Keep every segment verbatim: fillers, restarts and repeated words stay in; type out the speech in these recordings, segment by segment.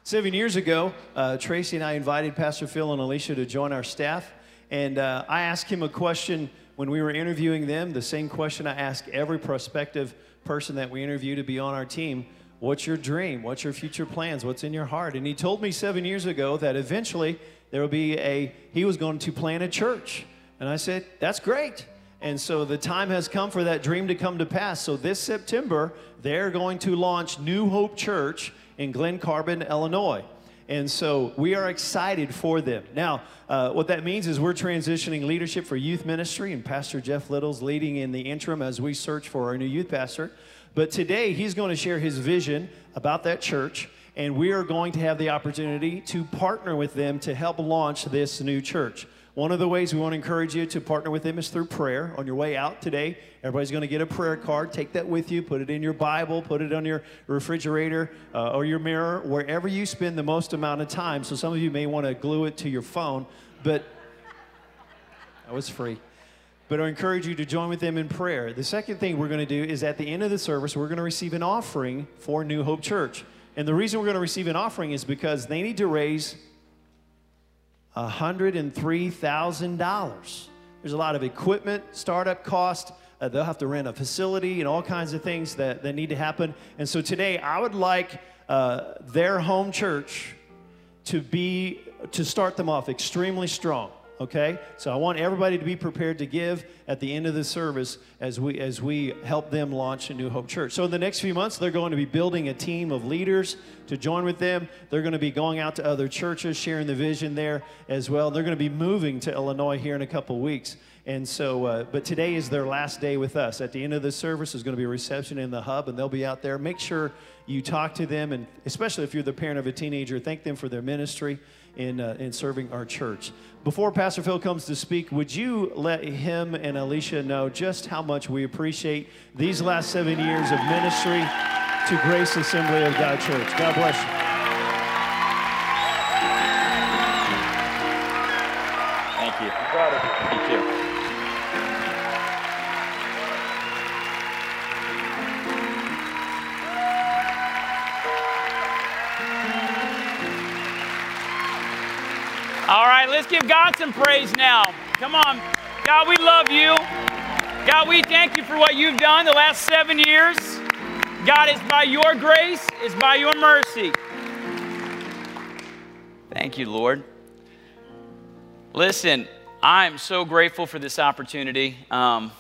Seven years ago, uh, Tracy and I invited Pastor Phil and Alicia to join our staff, and uh, I asked him a question when we were interviewing them, the same question I ask every prospective person that we interview to be on our team. What's your dream? What's your future plans? What's in your heart? And he told me seven years ago that eventually there will be a, he was going to plant a church. And I said, that's great. And so the time has come for that dream to come to pass. So this September, they're going to launch New Hope Church in Glen Carbon, Illinois. And so we are excited for them. Now, uh, what that means is we're transitioning leadership for youth ministry, and Pastor Jeff Little's leading in the interim as we search for our new youth pastor. But today, he's going to share his vision about that church, and we are going to have the opportunity to partner with them to help launch this new church. One of the ways we want to encourage you to partner with them is through prayer. On your way out today, everybody's going to get a prayer card. Take that with you. Put it in your Bible. Put it on your refrigerator uh, or your mirror, wherever you spend the most amount of time. So some of you may want to glue it to your phone, but that was free. But I encourage you to join with them in prayer. The second thing we're going to do is at the end of the service, we're going to receive an offering for New Hope Church. And the reason we're going to receive an offering is because they need to raise one hundred three thousand dollars. There's a lot of equipment, startup cost. Uh, they'll have to rent a facility and all kinds of things that, that need to happen. And so today, I would like uh, their home church to be, to start them off extremely strong. Okay, so I want everybody to be prepared to give at the end of the service as we as we help them launch a New Hope Church. So in the next few months, they're going to be building a team of leaders to join with them. They're going to be going out to other churches, sharing the vision there as well. They're going to be moving to Illinois here in a couple of weeks. And so, uh, but today is their last day with us. At the end of the service, there's going to be a reception in the hub, and they'll be out there. Make sure you talk to them, and especially if you're the parent of a teenager, thank them for their ministry in uh, in serving our church. Before Pastor Phil comes to speak, would you let him and Alicia know just how much we appreciate these last seven years of ministry to Grace Assembly of God Church? God bless you. Thank you. I'm proud of you. Thank you. All right, let's give God some praise now. Come on. God, we love you. God, we thank you for what you've done the last seven years. God, it's by your grace, it's by your mercy. Thank you, Lord. Listen, I'm so grateful for this opportunity. Um,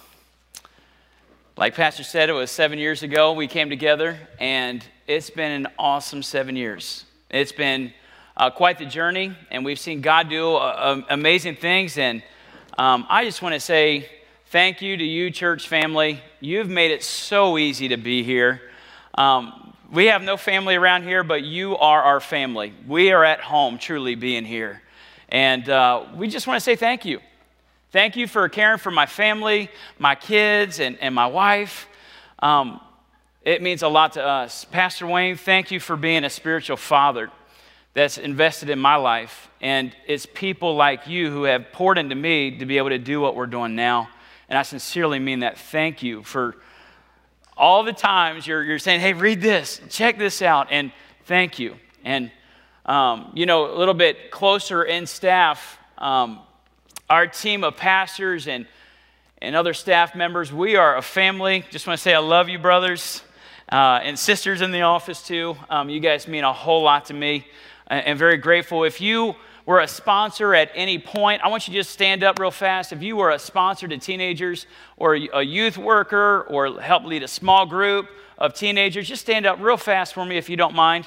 like Pastor said, it was seven years ago we came together, and it's been an awesome seven years. It's been Uh, quite the journey, and we've seen God do uh, uh, amazing things, and um, I just want to say thank you to you, church family. You've made it so easy to be here. Um, we have no family around here, but you are our family. We are at home truly being here, and uh, we just want to say thank you. Thank you for caring for my family, my kids, and, and my wife. Um, it means a lot to us. Pastor Wayne, thank you for being a spiritual father that's invested in my life, and it's people like you who have poured into me to be able to do what we're doing now, and I sincerely mean that. Thank you for all the times you're, you're saying, hey, read this, check this out, and thank you. And, um, you know, a little bit closer in staff, um, our team of pastors and, and other staff members, we are a family. Just want to say I love you, brothers, uh, and sisters in the office too. Um, you guys mean a whole lot to me. And very grateful. If you were a sponsor at any point, I want you to just stand up real fast. If you were a sponsor to teenagers or a youth worker or help lead a small group of teenagers, just stand up real fast for me if you don't mind.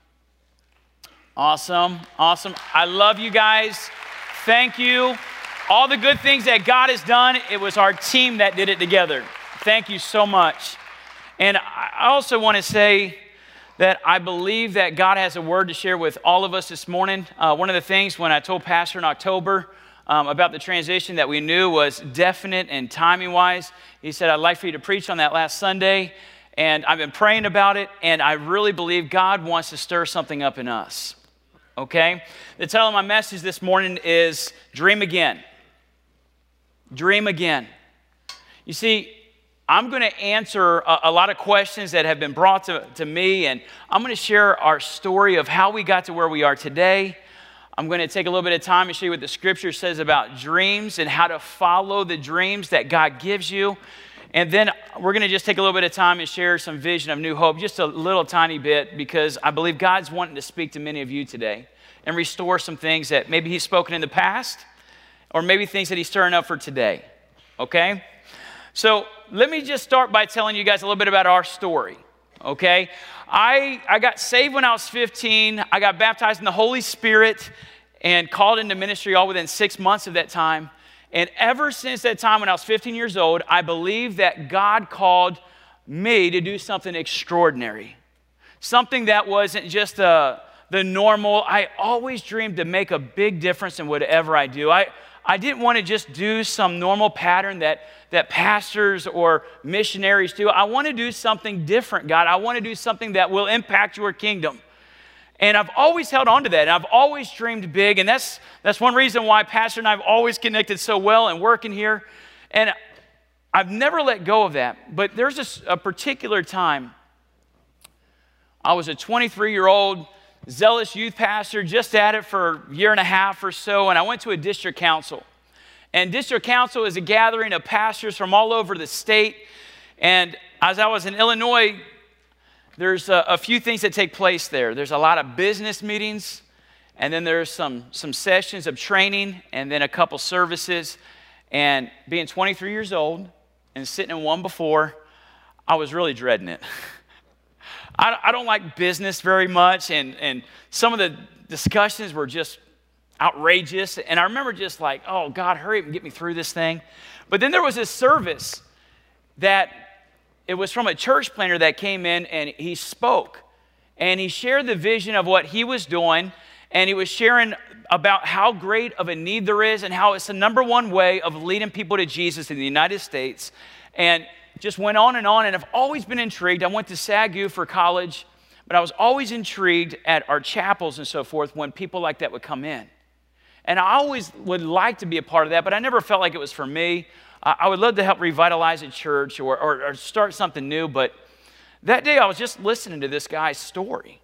Awesome, awesome. I love you guys. Thank you. All the good things that God has done, it was our team that did it together. Thank you so much. And I also want to say that I believe that God has a word to share with all of us this morning. Uh, one of the things when I told Pastor in October um, about the transition that we knew was definite and timing-wise, he said, I'd like for you to preach on that last Sunday. And I've been praying about it, and I really believe God wants to stir something up in us, okay? The title of my message this morning is Dream Again. Dream Again. You see, I'm going to answer a, a lot of questions that have been brought to, to me, and I'm going to share our story of how we got to where we are today. I'm going to take a little bit of time and show you what the scripture says about dreams and how to follow the dreams that God gives you. And then we're going to just take a little bit of time and share some vision of New Hope, just a little tiny bit, because I believe God's wanting to speak to many of you today and restore some things that maybe he's spoken in the past or maybe things that he's stirring up for today, okay? So let me just start by telling you guys a little bit about our story, okay? I, I got saved when I was fifteen. I got baptized in the Holy Spirit and called into ministry all within six months of that time. And ever since that time when I was fifteen years old, I believe that God called me to do something extraordinary, something that wasn't just a, the normal. I always dreamed to make a big difference in whatever I do. I, I didn't want to just do some normal pattern that, that pastors or missionaries do. I want to do something different, God. I want to do something that will impact your kingdom. And I've always held on to that. And I've always dreamed big. And that's, that's one reason why Pastor and I have always connected so well and working here. And I've never let go of that. But there's this, a particular time. I was a twenty-three-year-old zealous youth pastor, just at it for a year and a half or so. And I went to a district council. And district council is a gathering of pastors from all over the state. And as I was in Illinois, there's a, a few things that take place there. There's a lot of business meetings, and then there's some, some sessions of training, and then a couple services. And being twenty-three years old and sitting in one before, I was really dreading it. I, I don't like business very much, and, and some of the discussions were just outrageous. And I remember just like, oh, God, hurry up and get me through this thing. But then there was this service that it was from a church planter that came in, and he spoke. And he shared the vision of what he was doing, and he was sharing about how great of a need there is and how it's the number one way of leading people to Jesus in the United States. And just went on and on, and I've always been intrigued. I went to S A G U for college, but I was always intrigued at our chapels and so forth when people like that would come in. And I always would like to be a part of that, but I never felt like it was for me. Uh, I would love to help revitalize a church or, or, or start something new, but that day I was just listening to this guy's story.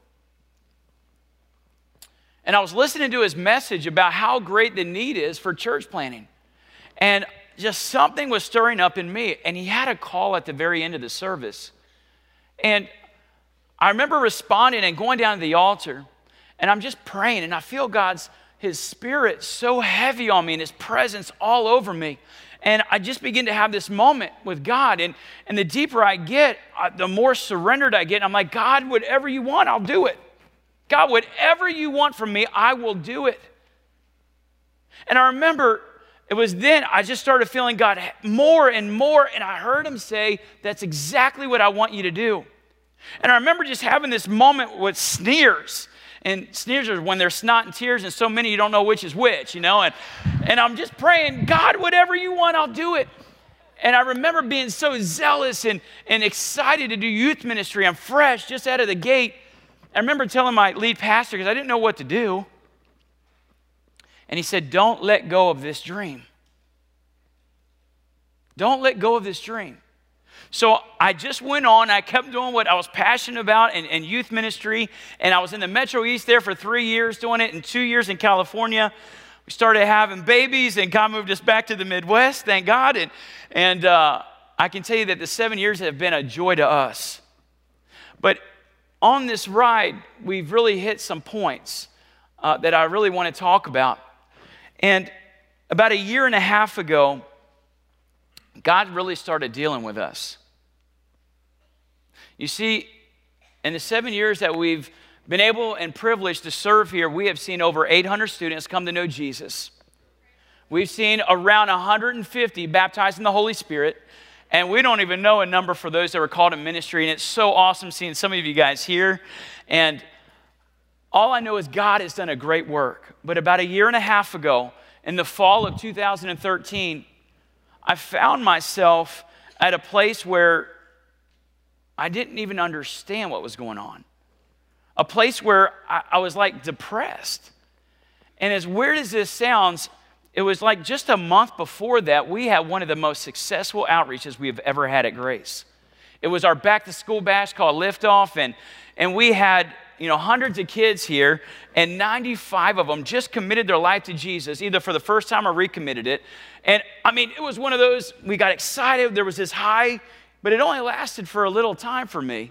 And I was listening to his message about how great the need is for church planting. And just something was stirring up in me, and he had a call at the very end of the service. And I remember responding and going down to the altar, and I'm just praying, and I feel God's, his spirit so heavy on me and his presence all over me. And I just begin to have this moment with God, and, and the deeper I get, uh, the more surrendered I get. I'm like, God, whatever you want, I'll do it. God, whatever you want from me, I will do it. And I remember it was then I just started feeling God more and more, and I heard him say, that's exactly what I want you to do. And I remember just having this moment with sneers. And sneers are when there's snot and tears, and so many you don't know which is which, you know. And, and I'm just praying, God, whatever you want, I'll do it. And I remember being so zealous and, and excited to do youth ministry. I'm fresh, just out of the gate. I remember telling my lead pastor, because I didn't know what to do. And he said, don't let go of this dream. Don't let go of this dream. So I just went on. I kept doing what I was passionate about in, in youth ministry. And I was in the Metro East there for three years doing it, and two years in California. We started having babies, and God moved us back to the Midwest, thank God. And, and uh, I can tell you that the seven years have been a joy to us. But on this ride, we've really hit some points uh, that I really want to talk about. And about a year and a half ago, God really started dealing with us. You see, in the seven years that we've been able and privileged to serve here, we have seen over eight hundred students come to know Jesus. We've seen around one hundred fifty baptized in the Holy Spirit, and we don't even know a number for those that were called in ministry, and it's so awesome seeing some of you guys here. And all I know is God has done a great work. But about a year and a half ago, in the fall of two thousand thirteen, I found myself at a place where I didn't even understand what was going on. A place where I, I was like depressed. And as weird as this sounds, it was like just a month before that, we had one of the most successful outreaches we've ever had at Grace. It was our back-to-school bash called Liftoff, and, and we had you know, hundreds of kids here, and ninety-five of them just committed their life to Jesus, either for the first time or recommitted it. And I mean, it was one of those, we got excited, there was this high, but it only lasted for a little time for me.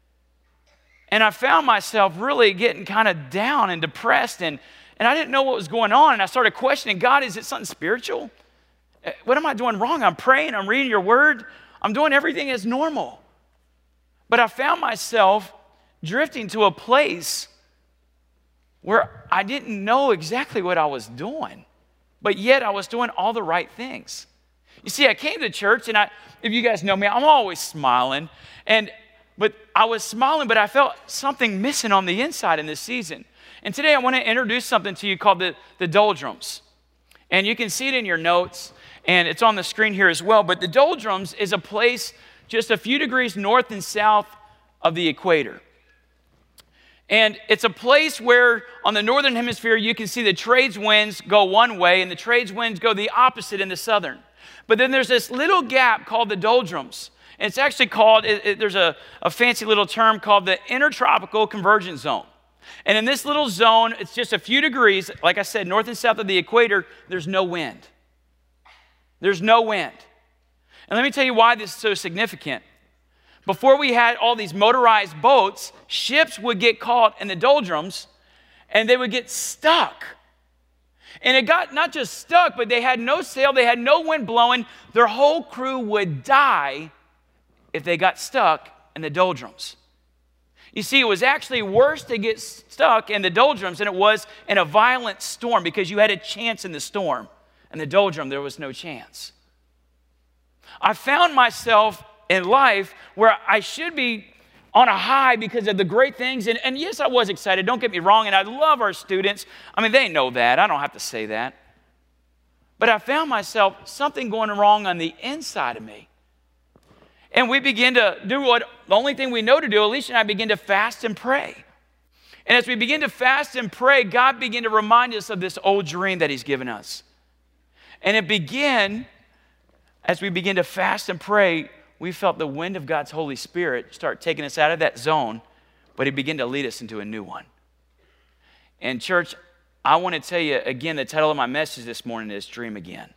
And I found myself really getting kind of down and depressed, and, and I didn't know what was going on, and I started questioning, God, is it something spiritual? What am I doing wrong? I'm praying, I'm reading your word, I'm doing everything as normal. But I found myself drifting to a place where I didn't know exactly what I was doing, but yet I was doing all the right things. You see, I came to church, and I, if you guys know me, I'm always smiling, and but I was smiling, but I felt something missing on the inside in this season. And today I want to introduce something to you called the, the doldrums. And you can see it in your notes, and it's on the screen here as well, but the doldrums is a place just a few degrees north and south of the equator. And it's a place where on the northern hemisphere, you can see the trades winds go one way and the trades winds go the opposite in the southern. But then there's this little gap called the doldrums. And it's actually called, it, it, there's a, a fancy little term called the intertropical convergence zone. And in this little zone, it's just a few degrees, like I said, north and south of the equator, there's no wind. There's no wind. And let me tell you why this is so significant. Before we had all these motorized boats, ships would get caught in the doldrums and they would get stuck. And it got not just stuck, but they had no sail, they had no wind blowing. Their whole crew would die if they got stuck in the doldrums. You see, it was actually worse to get stuck in the doldrums than it was in a violent storm because you had a chance in the storm. In the doldrum, there was no chance. I found myself in life where I should be on a high because of the great things. And, and yes, I was excited. Don't get me wrong. And I love our students. I mean, they know that. I don't have to say that. But I found myself something going wrong on the inside of me. And we begin to do what the only thing we know to do. Alicia and I begin to fast and pray. And as we begin to fast and pray, God began to remind us of this old dream that he's given us. And it began, as we begin to fast and pray, we felt the wind of God's Holy Spirit start taking us out of that zone, but he began to lead us into a new one. And church, I want to tell you again, the title of my message this morning is Dream Again.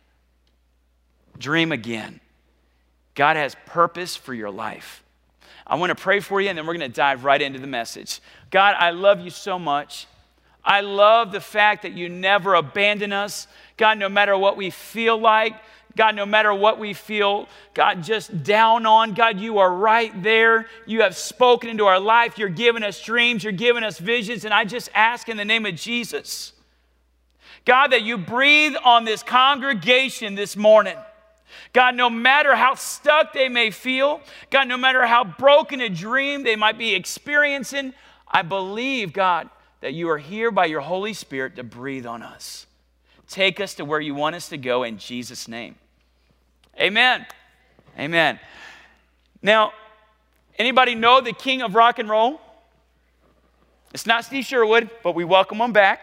Dream again. God has purpose for your life. I want to pray for you, and then we're going to dive right into the message. God, I love you so much. I love the fact that you never abandon us. God, no matter what we feel like, God, no matter what we feel, God, just down on, God, you are right there. You have spoken into our life. You're giving us dreams. You're giving us visions. And I just ask in the name of Jesus, God, that you breathe on this congregation this morning. God, no matter how stuck they may feel, God, no matter how broken a dream they might be experiencing, I believe, God, that you are here by your Holy Spirit to breathe on us. Take us to where you want us to go in Jesus' name. Amen. Amen. Now, anybody know the king of rock and roll? It's not Steve Sherwood, but we welcome him back.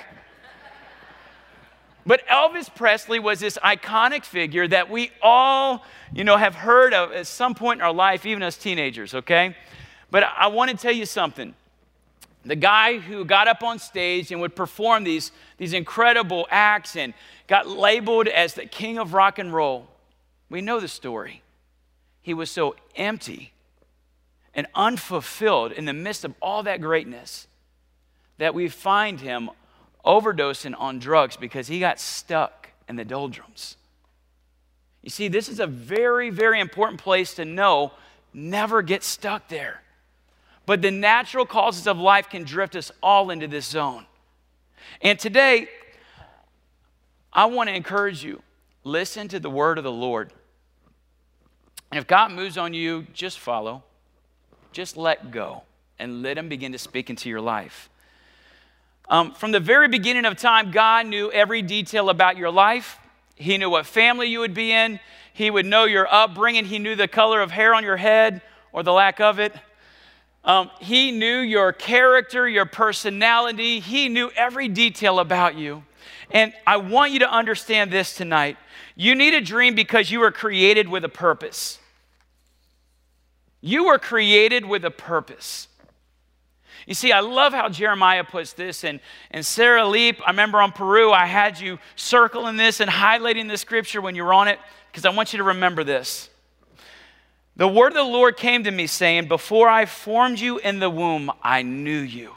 But Elvis Presley was this iconic figure that we all, you know, have heard of at some point in our life, even as teenagers, okay? But I want to tell you something. The guy who got up on stage and would perform these, these incredible acts and got labeled as the king of rock and roll. We know the story. He was so empty and unfulfilled in the midst of all that greatness that we find him overdosing on drugs because he got stuck in the doldrums. You see, this is a very, very important place to know. Never get stuck there. But the natural causes of life can drift us all into this zone. And today, I want to encourage you, listen to the word of the Lord. And if God moves on you, just follow. Just let go and let him begin to speak into your life. Um, from the very beginning of time, God knew every detail about your life. He knew what family you would be in. He would know your upbringing. He knew the color of hair on your head or the lack of it. Um, he knew your character, your personality. He knew every detail about you. And I want you to understand this tonight. You need a dream because you were created with a purpose. You were created with a purpose. You see, I love how Jeremiah puts this, and, and Sarah Leap, I remember on Peru, I had you circling this and highlighting the scripture when you were on it, because I want you to remember this. The word of the Lord came to me saying, before I formed you in the womb, I knew you.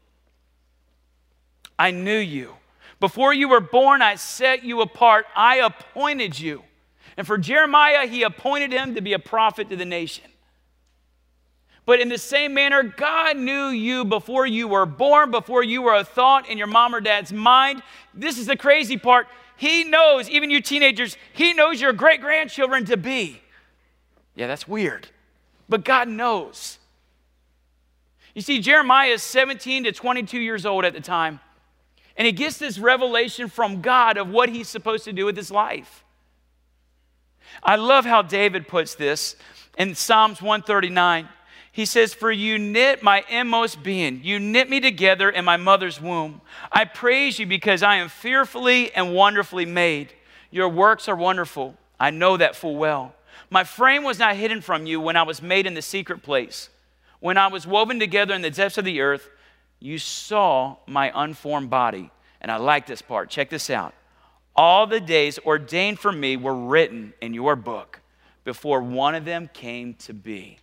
I knew you. Before you were born, I set you apart. I appointed you. And for Jeremiah, he appointed him to be a prophet to the nation. But in the same manner, God knew you before you were born, before you were a thought in your mom or dad's mind. This is the crazy part. He knows, even you teenagers, he knows your great-grandchildren to be. Yeah, that's weird. But God knows. You see, Jeremiah is seventeen to twenty-two years old at the time. And he gets this revelation from God of what he's supposed to do with his life. I love how David puts this in Psalms one thirty-nine. He says, for you knit my inmost being. You knit me together in my mother's womb. I praise you because I am fearfully and wonderfully made. Your works are wonderful. I know that full well. My frame was not hidden from you when I was made in the secret place. When I was woven together in the depths of the earth, you saw my unformed body. And I like this part. Check this out. All the days ordained for me were written in your book before one of them came to be.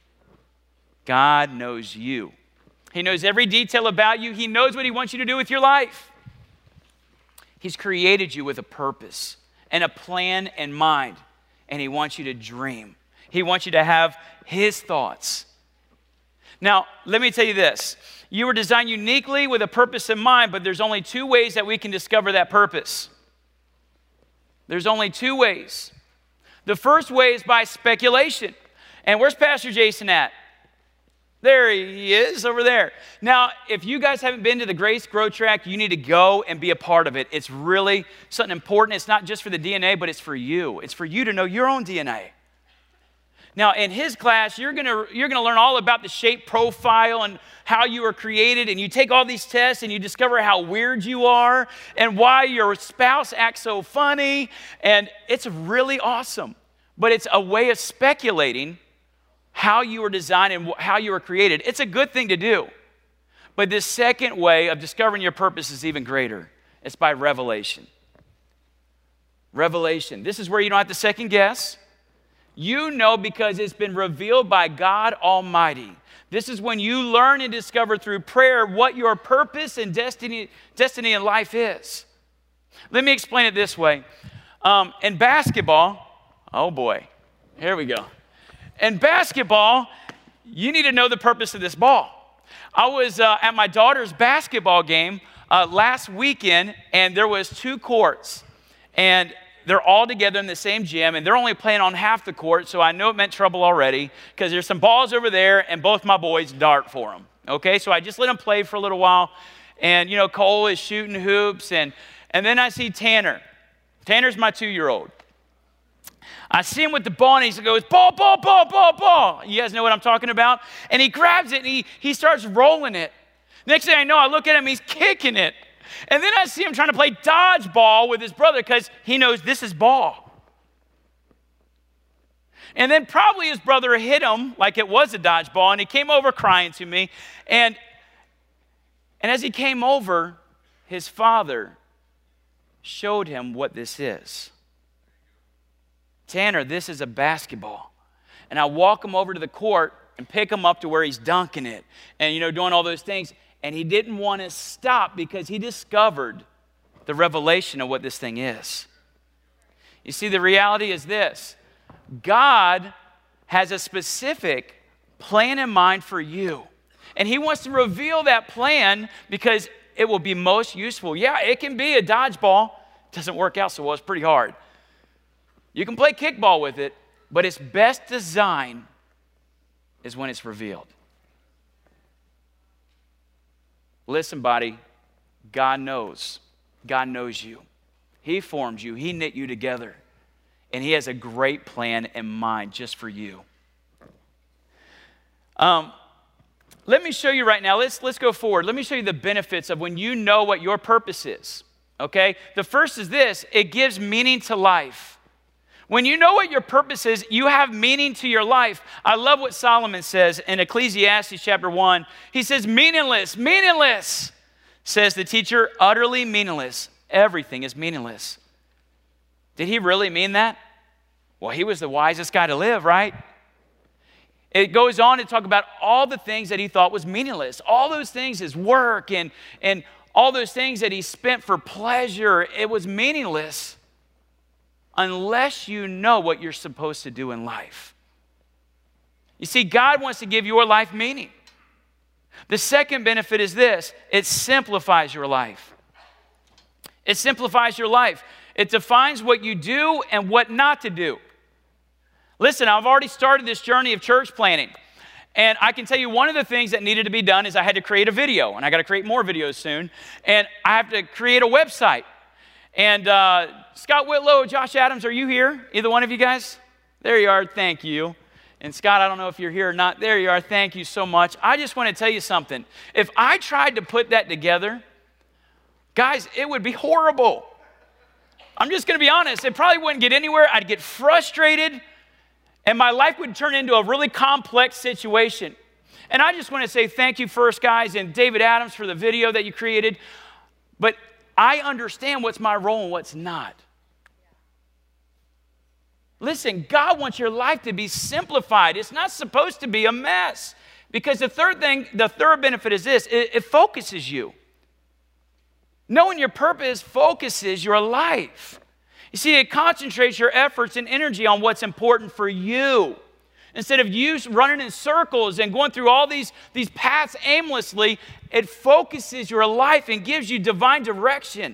God knows you. He knows every detail about you. He knows what he wants you to do with your life. He's created you with a purpose and a plan in mind, and he wants you to dream. He wants you to have his thoughts. Now, let me tell you this. You were designed uniquely with a purpose in mind, but there's only two ways that we can discover that purpose. There's only two ways. The first way is by speculation. And where's Pastor Jason at? There he is, over there. Now, if you guys haven't been to the Grace Grow Track, you need to go and be a part of it. It's really something important. It's not just for the D N A, but it's for you. It's for you to know your own D N A. Now, in his class, you're gonna, you're gonna learn all about the shape profile and how you were created, and you take all these tests and you discover how weird you are and why your spouse acts so funny, and it's really awesome. But it's a way of speculating how you were designed and how you were created. It's a good thing to do. But this second way of discovering your purpose is even greater. It's by revelation. Revelation. This is where you don't have to second guess. You know because it's been revealed by God Almighty. This is when you learn and discover through prayer what your purpose and destiny, destiny in life is. Let me explain it this way. Um, in basketball, oh boy, here we go. In basketball, you need to know the purpose of this ball. I was uh, at my daughter's basketball game uh, last weekend, and there was two courts. And they're all together in the same gym, and they're only playing on half the court, so I know it meant trouble already, because there's some balls over there, and both my boys dart for them. Okay, so I just let them play for a little while, and, you know, Cole is shooting hoops, and, and then I see Tanner. Tanner's my two-year-old. I see him with the ball, and he goes, ball, ball, ball, ball, ball. You guys know what I'm talking about? And he grabs it, and he, he starts rolling it. Next thing I know, I look at him, he's kicking it. And then I see him trying to play dodgeball with his brother because he knows this is ball. And then probably his brother hit him like it was a dodgeball, and he came over crying to me. And, and as he came over, his father showed him what this is. Tanner, this is a basketball. And I walk him over to the court and pick him up to where he's dunking it and, you know, doing all those things. And he didn't want to stop because he discovered the revelation of what this thing is. You see, the reality is this. God has a specific plan in mind for you. And he wants to reveal that plan because it will be most useful. Yeah, it can be a dodgeball. It doesn't work out so well. It's pretty hard. You can play kickball with it, but its best design is when it's revealed. Listen, buddy, God knows. God knows you. He formed you. He knit you together. And he has a great plan in mind just for you. Um, let me show you right now. Let's, let's go forward. Let me show you the benefits of when you know what your purpose is. okay? The first is this: it gives meaning to life. When you know what your purpose is, you have meaning to your life. I love what Solomon says in Ecclesiastes chapter one. He says, meaningless, meaningless, says the teacher, utterly meaningless. Everything is meaningless. Did he really mean that? Well, he was the wisest guy to live, right? It goes on to talk about all the things that he thought was meaningless. All those things, his work and, and all those things that he spent for pleasure, it was meaningless unless you know what you're supposed to do in life. You see, God wants to give your life meaning. The second benefit is this: it simplifies your life. It simplifies your life. It defines what you do and what not to do. Listen, I've already started this journey of church planning. And I can tell you one of the things that needed to be done is I had to create a video. And I got to create more videos soon. And I have to create a website. And uh, Scott Whitlow, Josh Adams, are you here? Either one of you guys? There you are. Thank you. And Scott, I don't know if you're here or not. There you are. Thank you so much. I just want to tell you something. If I tried to put that together, guys, it would be horrible. I'm just going to be honest. It probably wouldn't get anywhere. I'd get frustrated, and my life would turn into a really complex situation. And I just want to say thank you first, guys, and David Adams for the video that you created. But I understand what's my role and what's not. Listen, God wants your life to be simplified. It's not supposed to be a mess. Because the third thing, the third benefit is this: it, it focuses you. Knowing your purpose focuses your life. You see, it concentrates your efforts and energy on what's important for you. Instead of you running in circles and going through all these, these paths aimlessly, it focuses your life and gives you divine direction.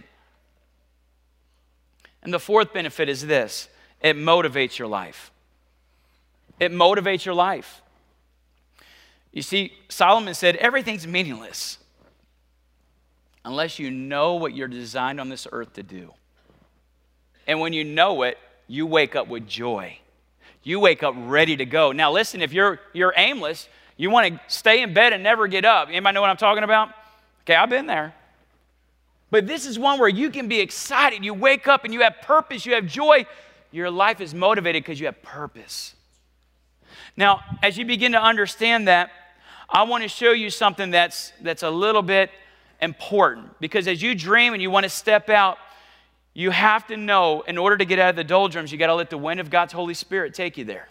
And the fourth benefit is this: it motivates your life. It motivates your life. You see, Solomon said everything's meaningless unless you know what you're designed on this earth to do. And when you know it, you wake up with joy. You wake up ready to go. Now listen, if you're you're aimless, you want to stay in bed and never get up. Anybody know what I'm talking about? Okay, I've been there. But this is one where you can be excited. You wake up and you have purpose, you have joy. Your life is motivated because you have purpose. Now, as you begin to understand that, I want to show you something that's that's a little bit important. Because as you dream and you want to step out, you have to know, in order to get out of the doldrums, you got to let the wind of God's Holy Spirit take you there.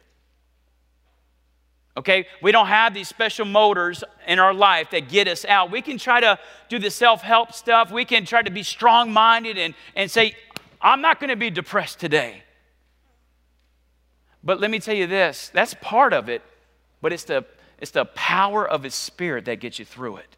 Okay? We don't have these special motors in our life that get us out. We can try to do the self-help stuff. We can try to be strong-minded and, and say, I'm not going to be depressed today. But let me tell you this, that's part of it, but it's the, it's the power of His Spirit that gets you through it.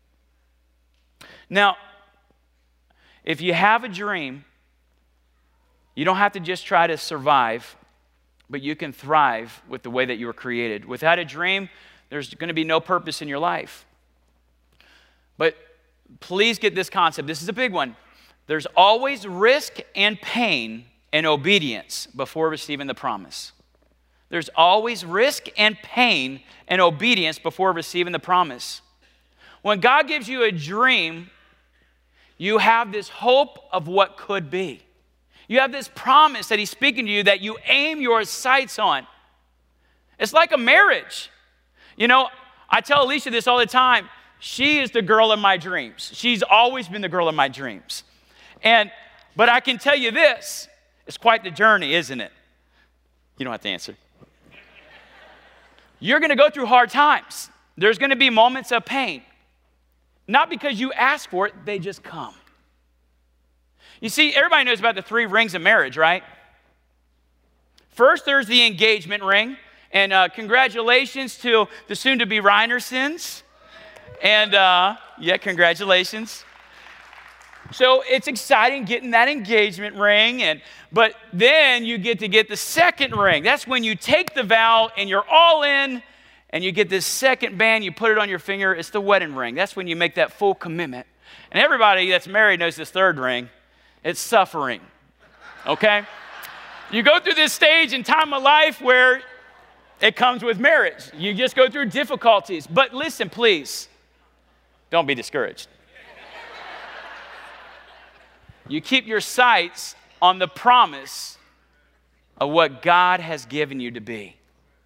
Now, if you have a dream, you don't have to just try to survive, but you can thrive with the way that you were created. Without a dream, there's going to be no purpose in your life. But please get this concept. This is a big one. There's always risk and pain and obedience before receiving the promise. There's always risk and pain and obedience before receiving the promise. When God gives you a dream, you have this hope of what could be. You have this promise that He's speaking to you that you aim your sights on. It's like a marriage. You know, I tell Alicia this all the time. She is the girl of my dreams. She's always been the girl of my dreams. And, but I can tell you this, it's quite the journey, isn't it? You don't have to answer. You're going to go through hard times. There's going to be moments of pain. Not because you ask for it, they just come. You see, everybody knows about the three rings of marriage, right? First, there's the engagement ring. And uh, congratulations to the soon-to-be Reinersons. And uh, yeah, congratulations. So it's exciting getting that engagement ring. And but then you get to get the second ring. That's when you take the vow and you're all in. And you get this second band, you put it on your finger. It's the wedding ring. That's when you make that full commitment. And everybody that's married knows this third ring. It's suffering, okay? You go through this stage in time of life where it comes with marriage. You just go through difficulties. But listen, please, don't be discouraged. You keep your sights on the promise of what God has given you to be.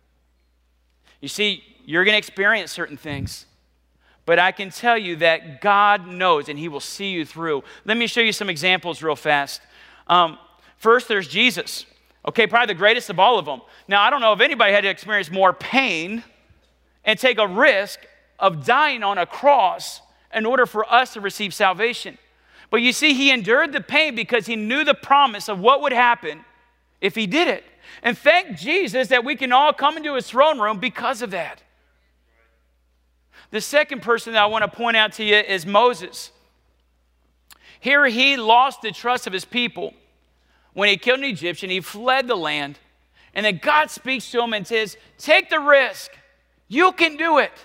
You see, you're going to experience certain things, but I can tell you that God knows and he will see you through. Let me show you some examples real fast. Um, first, there's Jesus. Okay, probably the greatest of all of them. Now, I don't know if anybody had to experience more pain and take a risk of dying on a cross in order for us to receive salvation. But you see, he endured the pain because he knew the promise of what would happen if he did it. And thank Jesus that we can all come into his throne room because of that. The second person that I want to point out to you is Moses. Here he lost the trust of his people. When he killed an Egyptian, he fled the land. And then God speaks to him and says, take the risk. You can do it.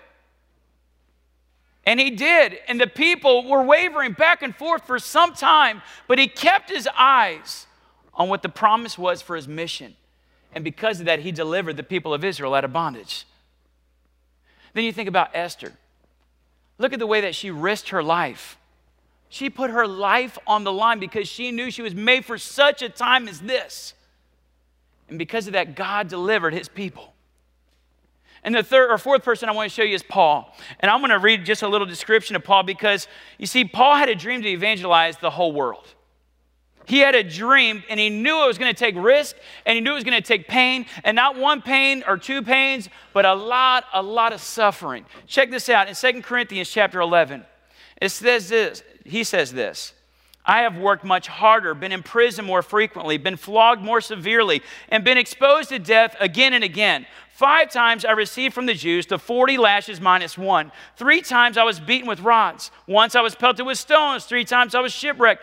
And he did. And the people were wavering back and forth for some time, but he kept his eyes on what the promise was for his mission. And because of that, he delivered the people of Israel out of bondage. Then you think about Esther. Look at the way that she risked her life. She put her life on the line because she knew she was made for such a time as this. And because of that, God delivered his people. And the third or fourth person I want to show you is Paul. And I'm going to read just a little description of Paul because, you see, Paul had a dream to evangelize the whole world. He had a dream, and he knew it was going to take risk, and he knew it was going to take pain, and not one pain or two pains, but a lot, a lot of suffering. Check this out. In Second Corinthians chapter eleven, it says this. He says this. I have worked much harder, been in prison more frequently, been flogged more severely, and been exposed to death again and again. Five times I received from the Jews the forty lashes minus one. Three times I was beaten with rods. Once I was pelted with stones. Three times I was shipwrecked.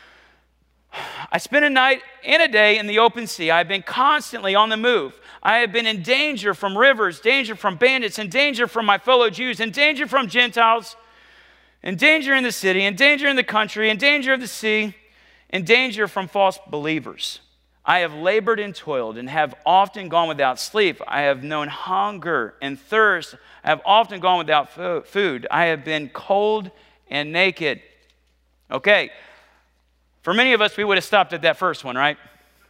I spent a night and a day in the open sea. I have been constantly on the move. I have been in danger from rivers, danger from bandits, in danger from my fellow Jews, in danger from Gentiles, in danger in the city, in danger in the country, in danger of the sea, in danger from false believers. I have labored and toiled and have often gone without sleep. I have known hunger and thirst. I have often gone without fo- food. I have been cold and naked. Okay, for many of us, we would have stopped at that first one, right?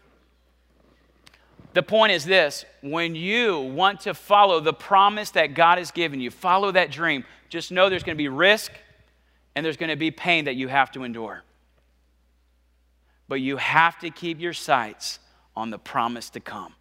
The point is this: when you want to follow the promise that God has given you, follow that dream, just know there's going to be risk and there's going to be pain that you have to endure. But you have to keep your sights on the promise to come.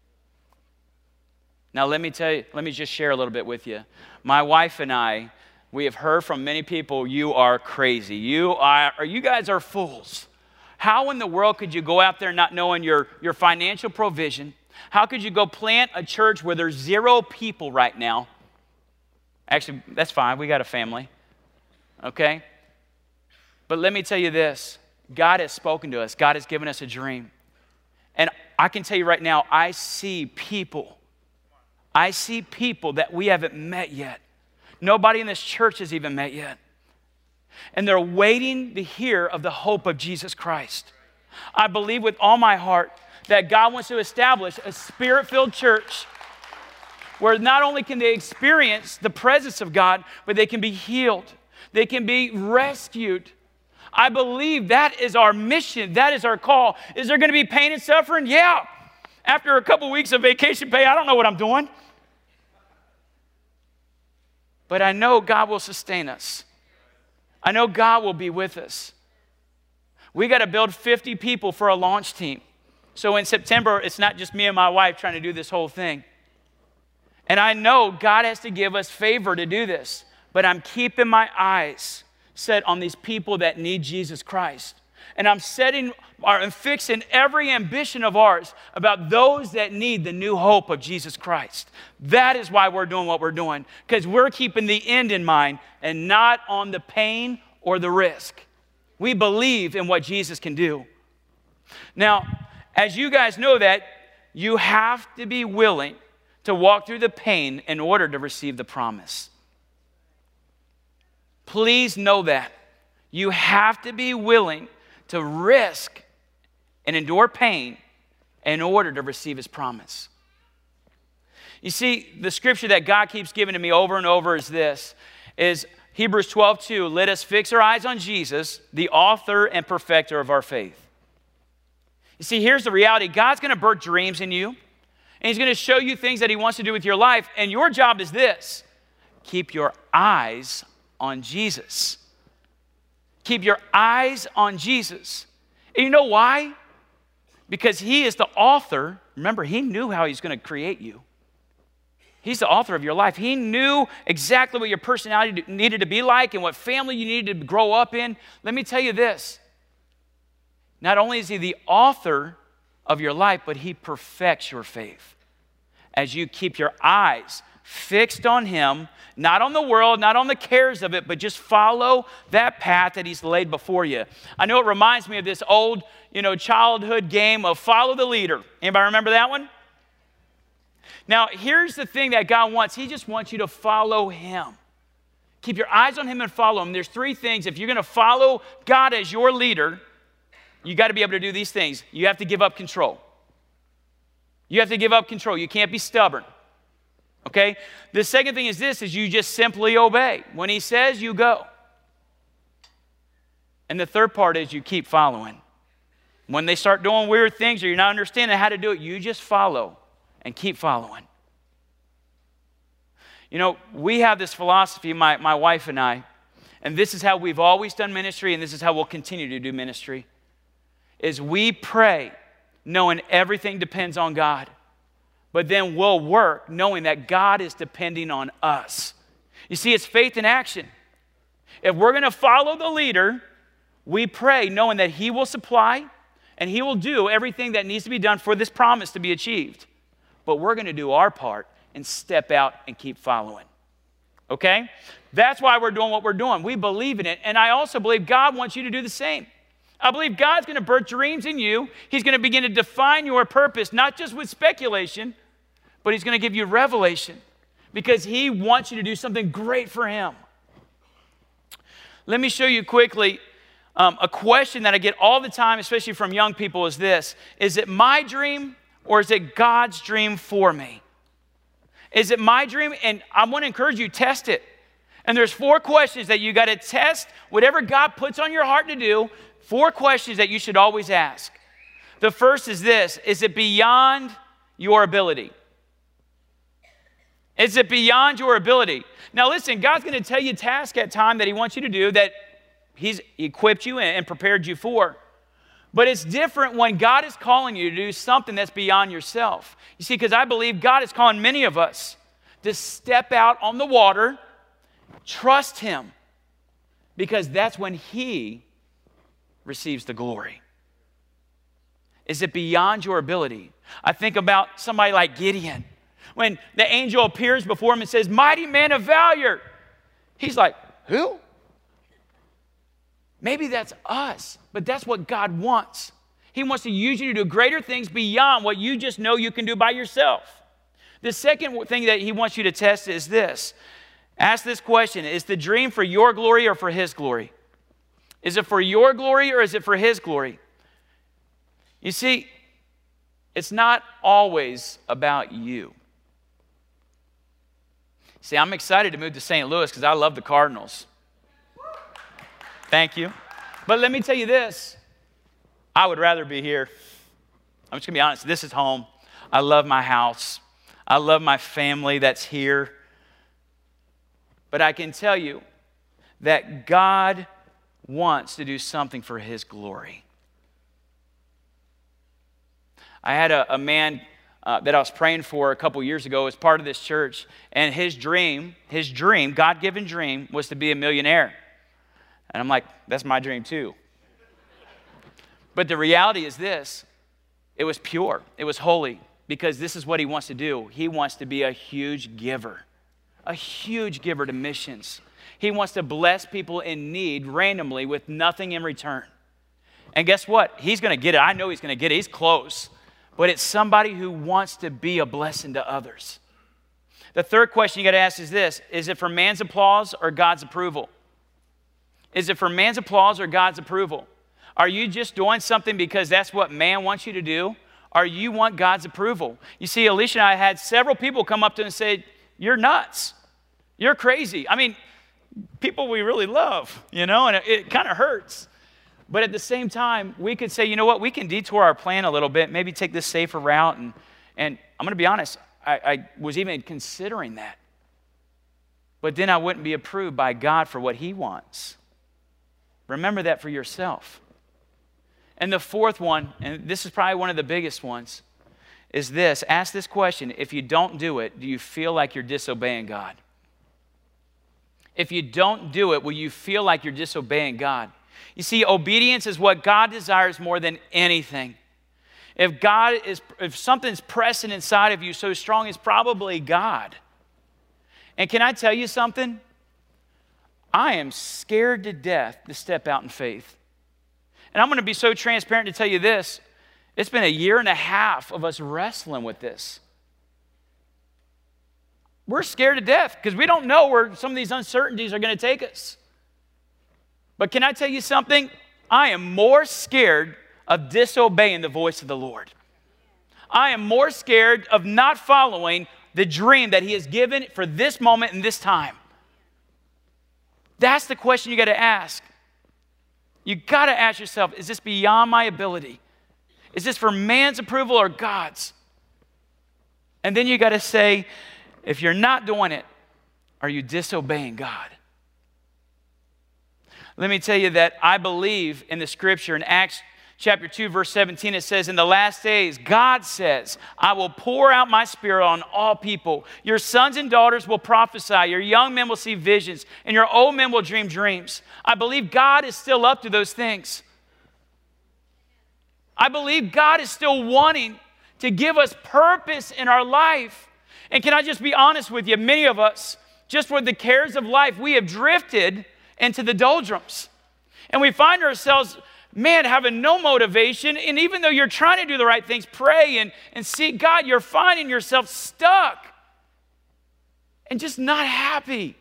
Now, let me tell you, let me just share a little bit with you. My wife and I, we have heard from many people, you are crazy. You are, or you guys are fools. How in the world could you go out there not knowing your, your financial provision? How could you go plant a church where there's zero people right now? Actually, that's fine. We got a family. Okay? But let me tell you this. God has spoken to us. God has given us a dream. And I can tell you right now, I see people. I see people that we haven't met yet. Nobody in this church has even met yet. And they're waiting to hear of the hope of Jesus Christ. I believe with all my heart that God wants to establish a spirit-filled church where not only can they experience the presence of God, but they can be healed. They can be rescued. I believe that is our mission. That is our call. Is there going to be pain and suffering? Yeah. After a couple weeks of vacation pay, I don't know what I'm doing. But I know God will sustain us. I know God will be with us. We got to build fifty people for a launch team. So in September, it's not just me and my wife trying to do this whole thing. And I know God has to give us favor to do this. But I'm keeping my eyes set on these people that need Jesus Christ. And I'm setting and fixing every ambition of ours about those that need the new hope of Jesus Christ. That is why we're doing what we're doing, because we're keeping the end in mind and not on the pain or the risk. We believe in what Jesus can do. Now, as you guys know that, you have to be willing to walk through the pain in order to receive the promise. Please know that. You have to be willing to risk and endure pain in order to receive his promise. You see, the scripture that God keeps giving to me over and over is this, is Hebrews twelve two, let us fix our eyes on Jesus, the author and perfecter of our faith. You see, here's the reality. God's going to birth dreams in you, and he's going to show you things that he wants to do with your life, and your job is this: keep your eyes on Jesus. Keep your eyes on Jesus. And you know why? Because he is the author. Remember, he knew how he's going to create you. He's the author of your life. He knew exactly what your personality needed to be like and what family you needed to grow up in. Let me tell you this. Not only is he the author of your life, but he perfects your faith. As you keep your eyes fixed on him, not on the world, not on the cares of it, but just follow that path that he's laid before you. I know it reminds me of this old, you know, childhood game of follow the leader. Anybody remember that one? Now, here's the thing that God wants. He just wants you to follow him. Keep your eyes on him and follow him. There's three things. If you're going to follow God as your leader, you got to be able to do these things. You have to give up control. You have to give up control. You can't be stubborn. Okay? The second thing is this, is you just simply obey. When he says, you go. And the third part is you keep following. When they start doing weird things or you're not understanding how to do it, you just follow and keep following. You know, we have this philosophy, my, my wife and I, and this is how we've always done ministry, and this is how we'll continue to do ministry, is we pray knowing everything depends on God, but then we'll work knowing that God is depending on us. You see, it's faith in action. If we're going to follow the leader, we pray knowing that he will supply and he will do everything that needs to be done for this promise to be achieved. But we're going to do our part and step out and keep following. Okay? That's why we're doing what we're doing. We believe in it. And I also believe God wants you to do the same. I believe God's going to birth dreams in you. He's going to begin to define your purpose, not just with speculation, but he's going to give you revelation because he wants you to do something great for him. Let me show you quickly um, a question that I get all the time, especially from young people, is this: is it my dream or is it God's dream for me? Is it my dream? And I want to encourage you, test it. And there's four questions that you got to test. Whatever God puts on your heart to do, four questions that you should always ask. The first is this: is it beyond your ability? Is it beyond your ability? Now listen, God's going to tell you tasks at time that he wants you to do that he's equipped you and prepared you for. But it's different when God is calling you to do something that's beyond yourself. You see, because I believe God is calling many of us to step out on the water, trust him, because that's when he receives the glory. Is it beyond your ability? I think about somebody like Gideon. When the angel appears before him and says, mighty man of valor, he's like, who? Maybe that's us, but that's what God wants. He wants to use you to do greater things beyond what you just know you can do by yourself. The second thing that he wants you to test is this. Ask this question: is the dream for your glory or for his glory? Is it for your glory or is it for his glory? You see, it's not always about you. See, I'm excited to move to Saint Louis because I love the Cardinals. Thank you. But let me tell you this. I would rather be here. I'm just going to be honest. This is home. I love my house. I love my family that's here. But I can tell you that God wants to do something for his glory. I had a, a man uh, that I was praying for a couple years ago as part of this church, and his dream, his dream, God-given dream, was to be a millionaire. And I'm like, that's my dream too. But the reality is this: it was pure, it was holy, because this is what he wants to do. He wants to be a huge giver, a huge giver to missions. He wants to bless people in need randomly with nothing in return. And guess what? He's going to get it. I know he's going to get it. He's close. But it's somebody who wants to be a blessing to others. The third question you got to ask is this: is it for man's applause or God's approval? Is it for man's applause or God's approval? Are you just doing something because that's what man wants you to do? Or you want God's approval? You see, Alicia and I had several people come up to us and say, you're nuts. You're crazy. I mean, people we really love, you know, and it, it kind of hurts. But at the same time, we could say, you know what, we can detour our plan a little bit, maybe take this safer route. And, and I'm going to be honest, I, I was even considering that. But then I wouldn't be approved by God for what he wants. Remember that for yourself. And the fourth one, and this is probably one of the biggest ones, is this. Ask this question. If you don't do it, do you feel like you're disobeying God? If you don't do it, will you feel like you're disobeying God? You see, obedience is what God desires more than anything. If God is, if something's pressing inside of you so strong, it's probably God. And can I tell you something? I am scared to death to step out in faith. And I'm going to be so transparent to tell you this. It's been a year and a half of us wrestling with this. We're scared to death because we don't know where some of these uncertainties are going to take us. But can I tell you something? I am more scared of disobeying the voice of the Lord. I am more scared of not following the dream that he has given for this moment and this time. That's the question you got to ask. You got to ask yourself, is this beyond my ability? Is this for man's approval or God's? And then you got to say, if you're not doing it, are you disobeying God? Let me tell you that I believe in the scripture in Acts chapter two, verse seventeen, it says, in the last days, God says, I will pour out my spirit on all people. Your sons and daughters will prophesy. Your young men will see visions, and your old men will dream dreams. I believe God is still up to those things. I believe God is still wanting to give us purpose in our life. And can I just be honest with you? Many of us, just with the cares of life, we have drifted into the doldrums. And we find ourselves, man, having no motivation. And even though you're trying to do the right things, pray and, and seek God, you're finding yourself stuck and just not happy.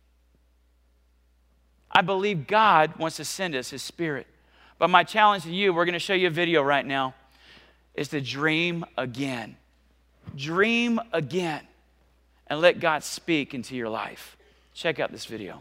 I believe God wants to send us his spirit. But my challenge to you, we're going to show you a video right now, is to dream again. Dream again. And let God speak into your life. Check out this video.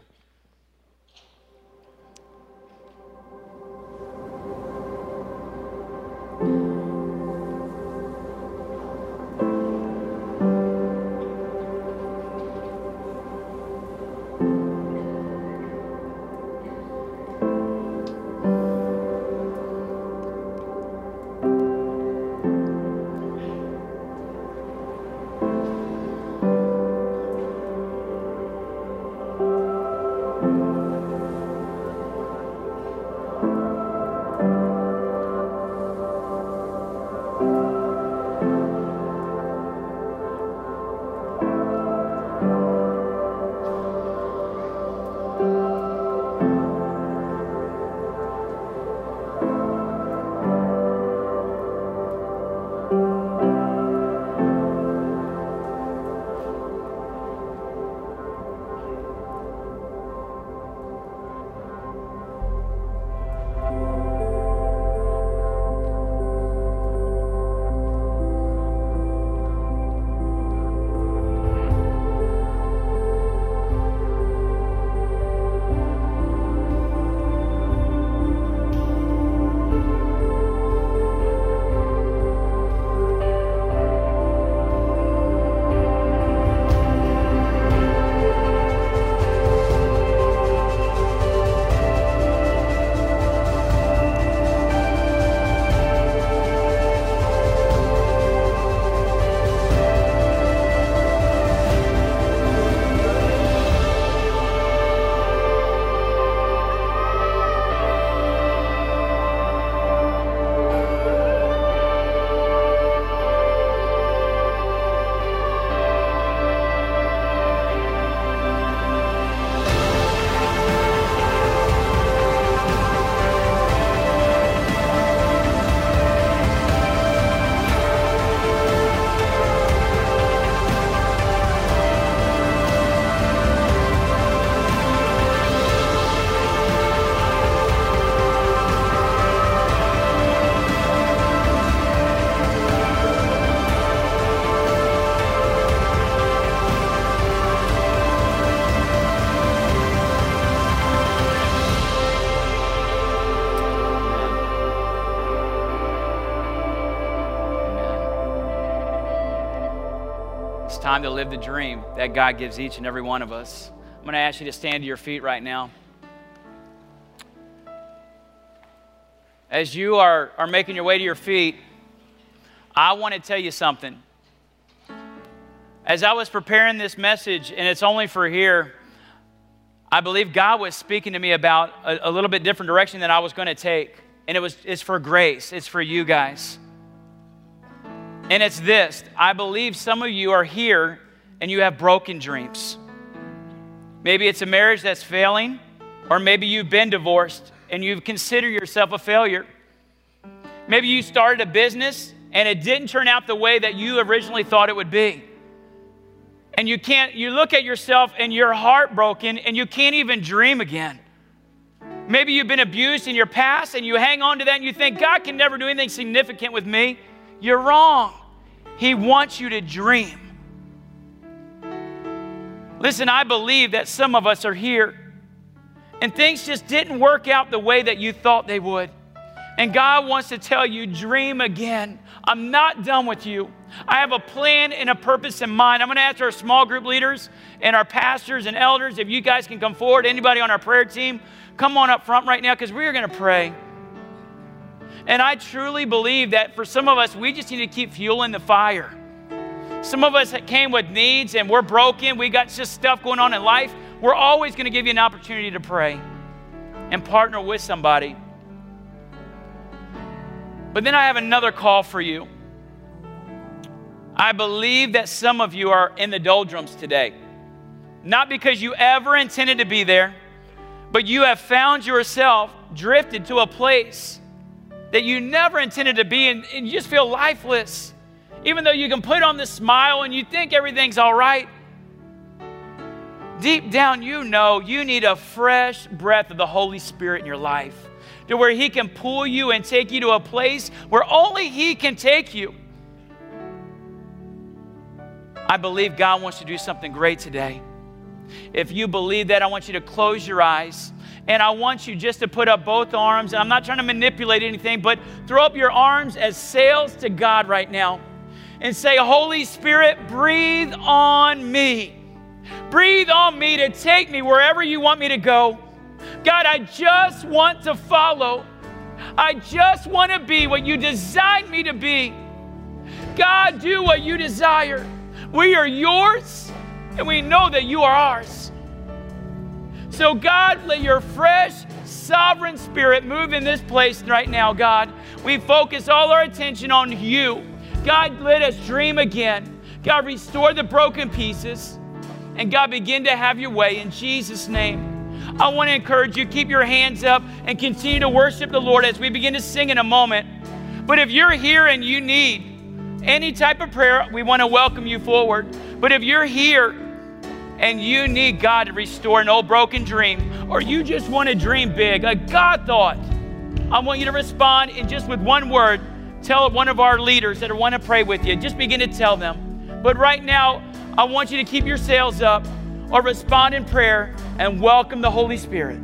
time to live the dream that God gives each and every one of us. I'm going to ask you to stand to your feet right now. As you are, are making your way to your feet, I want to tell you something. As I was preparing this message, and it's only for here, I believe God was speaking to me about a, a little bit different direction than I was going to take. And it was, it's for grace. It's for you guys. And it's this. I believe some of you are here and you have broken dreams. Maybe it's a marriage that's failing, or maybe you've been divorced and you consider yourself a failure. Maybe you started a business and it didn't turn out the way that you originally thought it would be. And you can't, you look at yourself and you're heartbroken and you can't even dream again. Maybe you've been abused in your past and you hang on to that and you think, God can never do anything significant with me. You're wrong. He wants you to dream. Listen, I believe that some of us are here and things just didn't work out the way that you thought they would. And God wants to tell you, dream again. I'm not done with you. I have a plan and a purpose in mind. I'm going to ask our small group leaders and our pastors and elders, if you guys can come forward, anybody on our prayer team, come on up front right now, because we are going to pray. And I truly believe that for some of us, we just need to keep fueling the fire. Some of us came with needs and we're broken. We got just stuff going on in life. We're always going to give you an opportunity to pray and partner with somebody. But then I have another call for you. I believe that some of you are in the doldrums today. Not because you ever intended to be there, but you have found yourself drifted to a place that you never intended to be in, and you just feel lifeless. Even though you can put on this smile and you think everything's all right, deep down you know you need a fresh breath of the Holy Spirit in your life, to where He can pull you and take you to a place where only He can take you. I believe God wants to do something great today. If you believe that, I want you to close your eyes. And I want you just to put up both arms. I'm not trying to manipulate anything, but throw up your arms as sails to God right now. And say, Holy Spirit, breathe on me. Breathe on me to take me wherever you want me to go. God, I just want to follow. I just want to be what you designed me to be. God, do what you desire. We are yours, and we know that you are ours. So God, let your fresh, sovereign Spirit move in this place right now, God. We focus all our attention on you. God, let us dream again. God, restore the broken pieces. And God, begin to have your way in Jesus' name. I want to encourage you, keep your hands up and continue to worship the Lord as we begin to sing in a moment. But if you're here and you need any type of prayer, we want to welcome you forward. But if you're here and you need God to restore an old broken dream, or you just want to dream big, a God thought, I want you to respond in just with one word. Tell one of our leaders that want to pray with you. Just begin to tell them. But right now, I want you to keep your sails up or respond in prayer and welcome the Holy Spirit.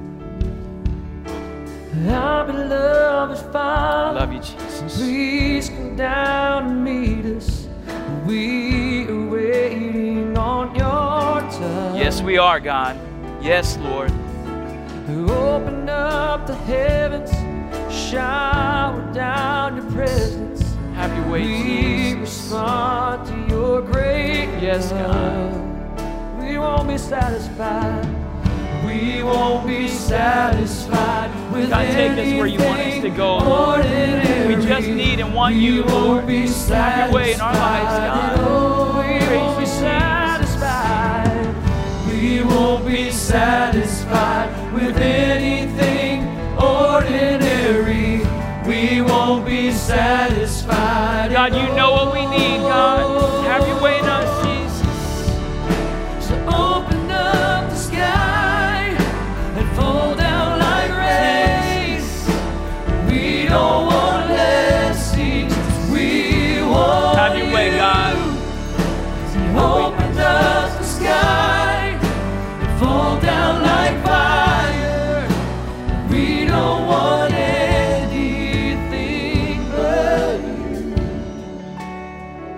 Our beloved Father, I love you, Jesus. Please come down and meet us. We are waiting on your touch. Yes, we are, God. Yes, Lord. Open up the heavens, shower down your presence. Have your way, we Jesus. Respond to your great yes, love. God. We won't be satisfied. We won't be satisfied with God, take us where you want us to go, Lord. We just need and want you, Lord. Have your way in our lives, God. We won't be satisfied. We won't be satisfied with anything ordinary. We won't be satisfied. God, you know what we need, God. Have your way in us, Jesus. So open up the sky and fall down like rain. We don't want less seats. We want Have your way, God. So open up the sky and fall down like fire. We don't want anything but you.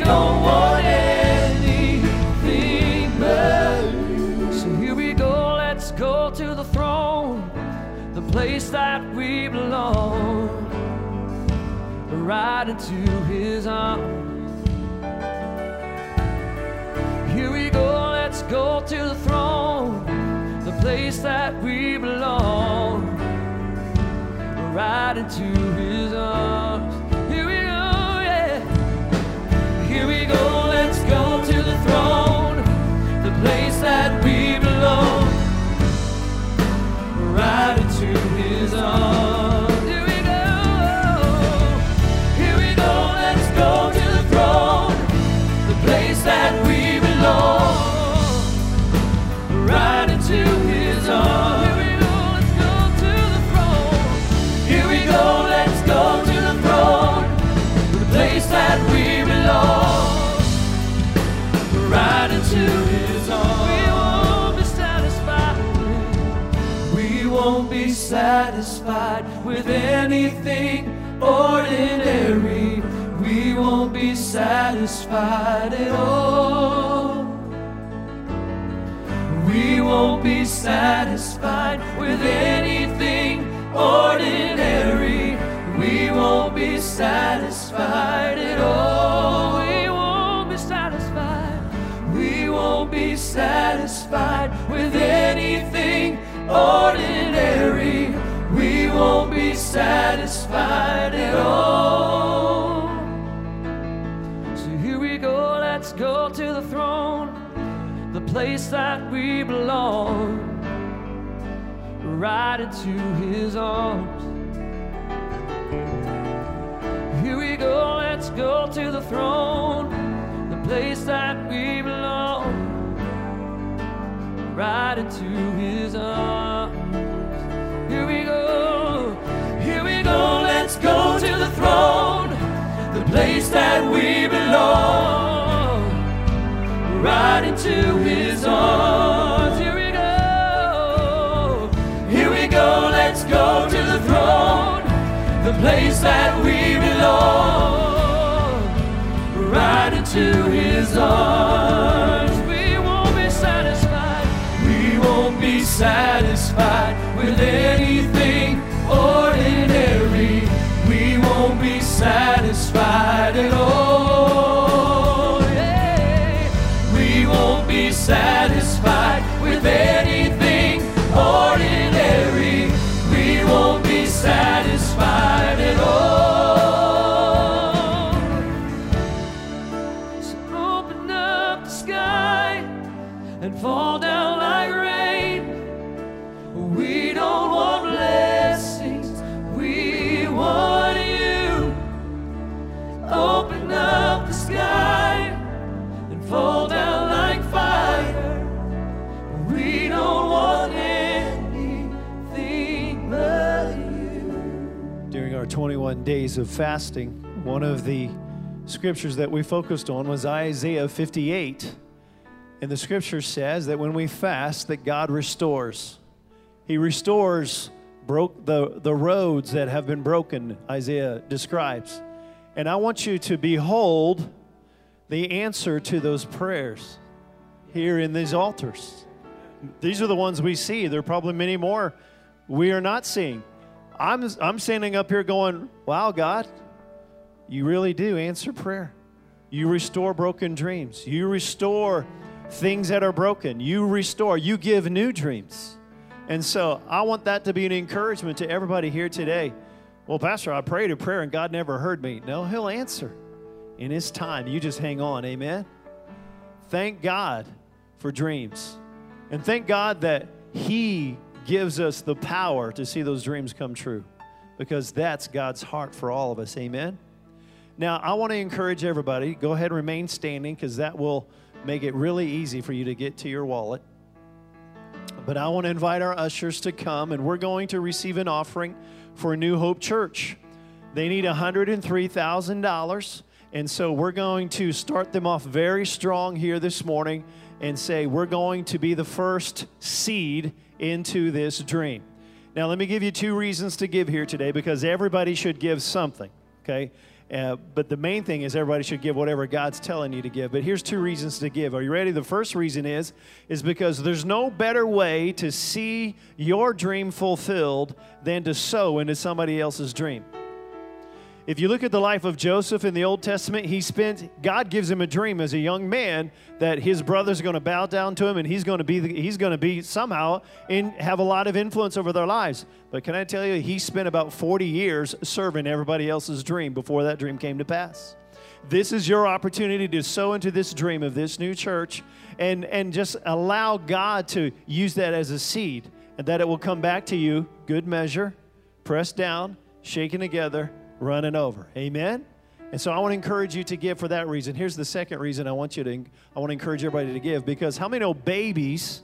don't want anything but you. So here we go, let's go to the throne, the place that we belong, right into his arms. Here we go, let's go to the throne, the place that we belong, right into his arms. Here we go, yeah. Here we go, let's go to the throne, the place that we belong, right into his arms. Here we go. Here we go, let's go to the throne, the place that we belong, right into his arms. Here we go, let's go to the throne. Here we go, let's go to the throne, the place that we belong, right into his arms. We won't be satisfied with anything ordinary. We won't be satisfied at all. We won't be satisfied with anything ordinary. We won't be satisfied at all. We won't be satisfied. We won't be satisfied with anything ordinary. We won't be satisfied at all. So here we go, let's go to the throne, the place that we belong, right into his arms. Here we go, let's go to the throne, the place that we belong, right into his arms. Here we go, here we go, let's go to the throne, the place that we belong, right into his arms. Here we go, here we go, let's go to the throne, the place that we belong, right into his arms. We won't be satisfied, we won't be satisfied with anything ordinary. We won't be satisfied at all. Yeah. We won't be satisfied with anything ordinary. We won't be satisfied at all. So open up the sky and fall down like rain. We don't want blessings, we want you. Open up the sky and fall down like fire. We don't want anything but you. During our twenty-one days of fasting, one of the scriptures that we focused on was Isaiah fifty-eight. And the scripture says that when we fast, that God restores. He restores broke the, the roads that have been broken, Isaiah describes. And I want you to behold the answer to those prayers here in these altars. These are the ones we see. There are probably many more we are not seeing. I'm, I'm standing up here going, wow, God, you really do answer prayer. You restore broken dreams. You restore things that are broken. You restore. You give new dreams. And so I want that to be an encouragement to everybody here today. Well, Pastor, I prayed a prayer and God never heard me. No, he'll answer in his time. You just hang on. Amen. Thank God for dreams. And thank God that he gives us the power to see those dreams come true, because that's God's heart for all of us. Amen. Now, I want to encourage everybody, go ahead and remain standing, because that will make it really easy for you to get to your wallet. But I want to invite our ushers to come, and we're going to receive an offering for New Hope Church. They need one hundred three thousand dollars, and so we're going to start them off very strong here this morning and say we're going to be the first seed into this dream. Now, let me give you two reasons to give here today, because everybody should give something, okay? Uh, but the main thing is everybody should give whatever God's telling you to give. But here's two reasons to give. Are you ready? The first reason is, is because there's no better way to see your dream fulfilled than to sow into somebody else's dream. If you look at the life of Joseph in the Old Testament, he spent, God gives him a dream as a young man that his brothers are going to bow down to him and he's going to be, the, he's going to be somehow in, have a lot of influence over their lives. But can I tell you, he spent about forty years serving everybody else's dream before that dream came to pass. This is your opportunity to sow into this dream of this new church and, and just allow God to use that as a seed and that it will come back to you, good measure, pressed down, shaken together, running over. Amen? And so I want to encourage you to give for that reason. Here's the second reason I want you to, I want to encourage everybody to give, because how many know babies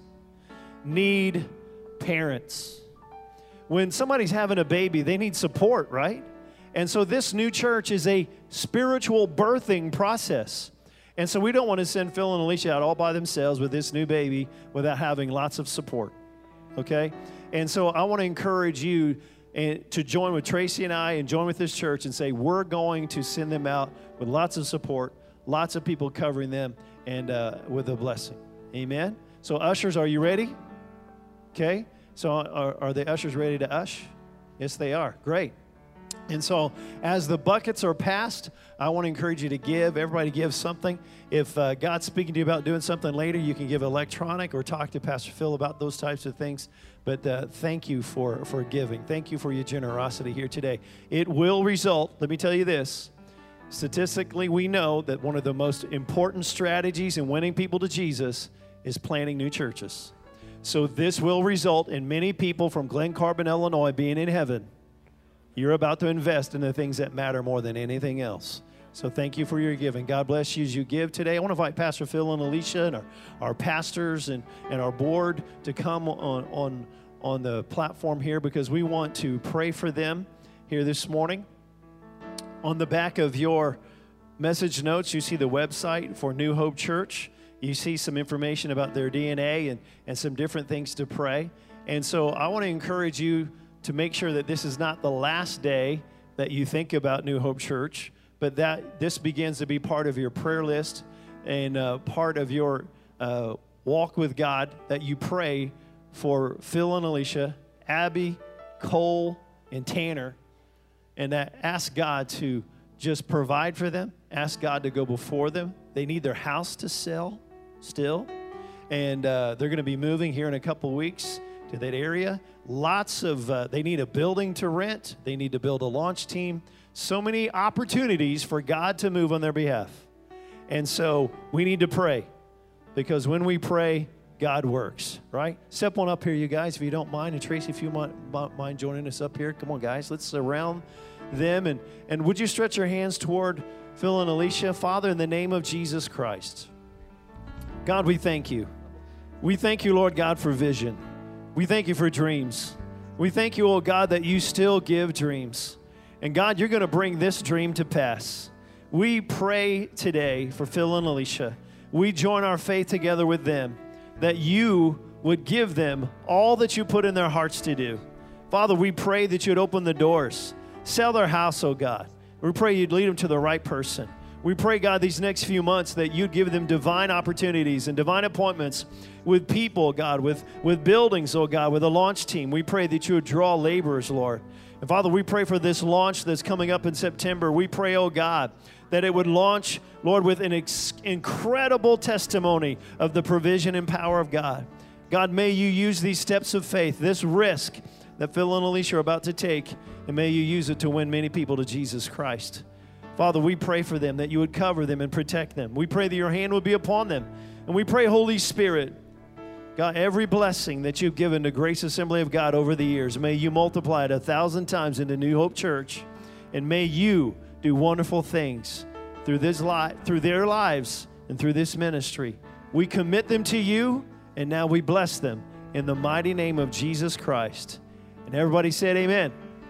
need parents? When somebody's having a baby, they need support, right? And so this new church is a spiritual birthing process. And so we don't want to send Phil and Alicia out all by themselves with this new baby without having lots of support, okay? And so I want to encourage you and to join with Tracy and I and join with this church and say, we're going to send them out with lots of support, lots of people covering them, and uh, with a blessing. Amen? So ushers, are you ready? Okay. So are, are the ushers ready to ush? Yes, they are. Great. And so as the buckets are passed, I want to encourage you to give. Everybody give something. If uh, God's speaking to you about doing something later, you can give electronic or talk to Pastor Phil about those types of things. But uh, thank you for, for giving. Thank you for your generosity here today. It will result, let me tell you this, statistically we know that one of the most important strategies in winning people to Jesus is planting new churches. So this will result in many people from Glen Carbon, Illinois being in heaven. You're about to invest in the things that matter more than anything else. So thank you for your giving. God bless you as you give today. I want to invite Pastor Phil and Alicia and our, our pastors and, and our board to come on, on, on the platform here because we want to pray for them here this morning. On the back of your message notes, you see the website for New Hope Church. You see some information about their D N A and, and some different things to pray. And so I want to encourage you to make sure that this is not the last day that you think about New Hope Church, but that this begins to be part of your prayer list and uh, part of your uh, walk with God, that you pray for Phil and Alicia, Abby, Cole, and Tanner, and that ask God to just provide for them, ask God to go before them. They need their house to sell still, and uh, they're going to be moving here in a couple of weeks to that area. Lots of, uh, they need a building to rent. They need to build a launch team. So many opportunities for God to move on their behalf. And so we need to pray, because when we pray, God works, right? Step on up here, you guys, if you don't mind. And Tracy, if you might, mind joining us up here. Come on, guys. Let's surround them. And, and would you stretch your hands toward Phil and Alicia? Father, in the name of Jesus Christ, God, we thank you. We thank you, Lord God, for vision. We thank you for dreams. We thank you, oh God, that you still give dreams. And God, you're going to bring this dream to pass. We pray today for Phil and Alicia. We join our faith together with them, that you would give them all that you put in their hearts to do. Father, we pray that you'd open the doors, sell their house, oh God. We pray you'd lead them to the right person. We pray, God, these next few months that you'd give them divine opportunities and divine appointments with people, God, with, with buildings, oh God, with a launch team. We pray that you would draw laborers, Lord. And Father, we pray for this launch that's coming up in September. We pray, oh God, that it would launch, Lord, with an ex- incredible testimony of the provision and power of God. God, may you use these steps of faith, this risk that Phil and Alicia are about to take, and may you use it to win many people to Jesus Christ. Father, we pray for them, that you would cover them and protect them. We pray that your hand would be upon them. And we pray, Holy Spirit, God, every blessing that you've given to Grace Assembly of God over the years, may you multiply it a thousand times into New Hope Church. And may you do wonderful things through, this li- through their lives and through this ministry. We commit them to you, and now we bless them in the mighty name of Jesus Christ. And everybody said amen.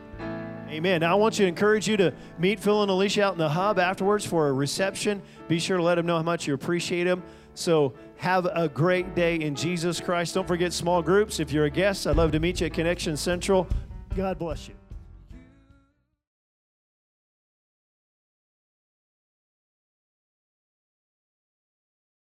Amen. Now I want you to encourage you to meet Phil and Alicia out in the hub afterwards for a reception. Be sure to let them know how much you appreciate them. So have a great day in Jesus Christ. Don't forget small groups. If you're a guest, I'd love to meet you at Connection Central. God bless you.